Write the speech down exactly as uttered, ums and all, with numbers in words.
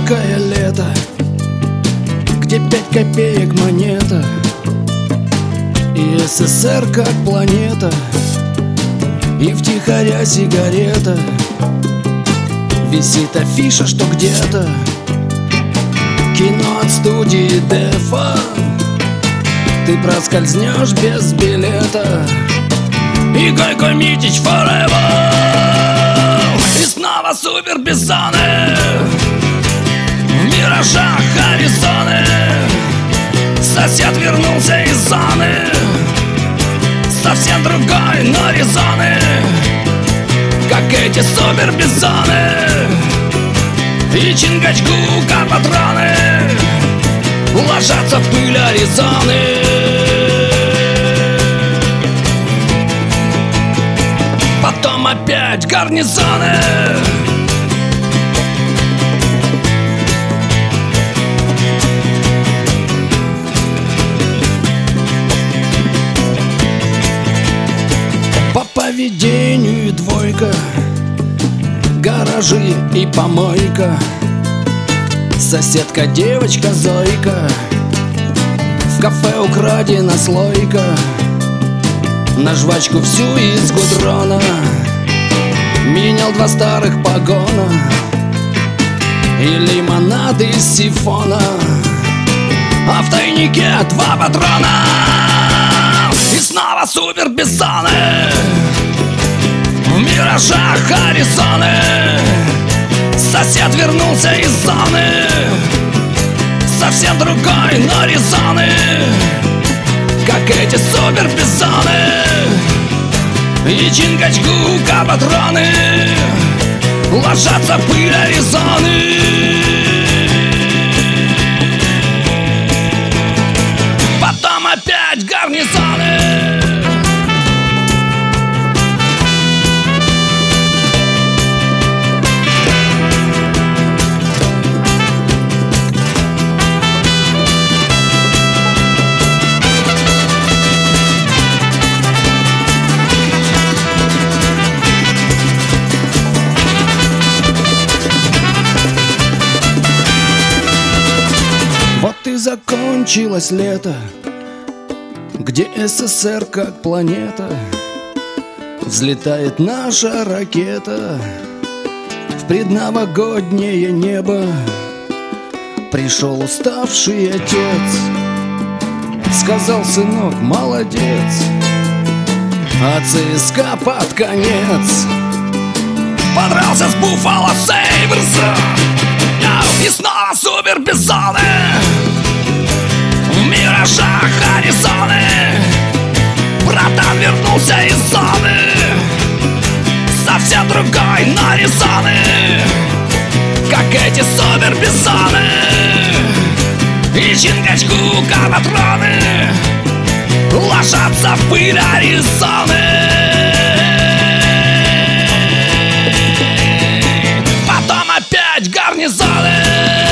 жаркое лето, где пять копеек монета, и СССР как планета, и втихаря сигарета. Висит афиша, что где-то кино от студии Дефа. Ты проскользнешь без билета, и Гайко Митич forever. И снова супербизоны в миражах Аризоны. Сосед вернулся из зоны, совсем другой, но резоны, как эти супербизоны. И Чингачгука патроны ложатся в пыль Аризоны. Потом опять гарнизоны. По поведению двойка, гаражи и помойка. Соседка девочка Зойка, в кафе украдена слойка, на жвачку всю из гудрона менял два старых погона и лимонад из сифона, а в тайнике два патрона. И снова супербизоны в миражах Аризоны. Сосед вернулся из зоны, совсем другой, но резоны, как эти супербизоны. И Чингачгука патроны ложатся в пыль Аризоны. Потом опять гарнизоны. Вот и закончилось лето, где СССР как планета. Взлетает наша ракета в предновогоднее небо. Пришел уставший отец, сказал: сынок, молодец. А ЦСКА под конец подрался с Буффало Сейберс. И снова супербизоны в миражах Аризоны. Братан вернулся из зоны, совсем другой, но резоны, как эти супербизоны. И Чингачгука патроны ложатся в пыль Аризоны. Потом опять гарнизоны.